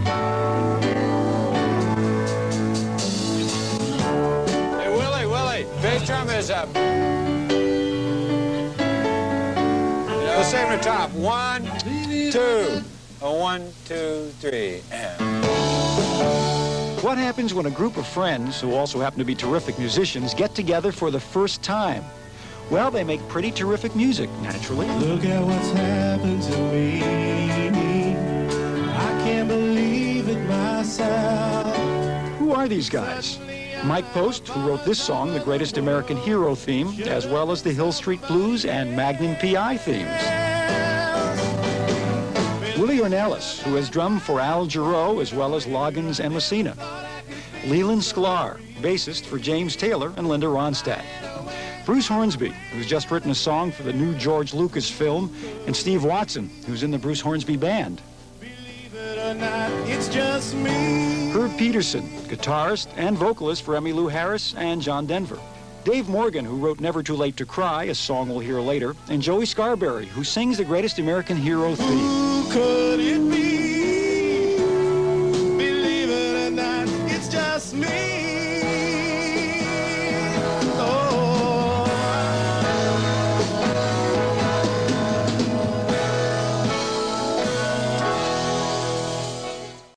Hey, Willie, bass drum is up. We'll say from the top. 1, 2. 1, 2, 3, and... What happens when a group of friends, who also happen to be terrific musicians, get together for the first time? Well, they make pretty terrific music, naturally. Look at what's happened to me. I can't believe it myself. Who are these guys? Mike Post, who wrote this song, the Greatest American Hero theme, as well as the Hill Street Blues and Magnum P.I. themes. Willie Ornelas, who has drummed for Al Jarreau as well as Loggins and Messina. Leland Sklar, bassist for James Taylor and Linda Ronstadt. Bruce Hornsby, who's just written a song for the new George Lucas film, and Steve Watson, who's in the Bruce Hornsby Band. Believe it or not, it's just me. Herb Peterson, guitarist and vocalist for Emmylou Harris and John Denver. Dave Morgan, who wrote Never Too Late to Cry, a song we'll hear later, and Joey Scarberry, who sings the Greatest American Hero theme. Who could it be?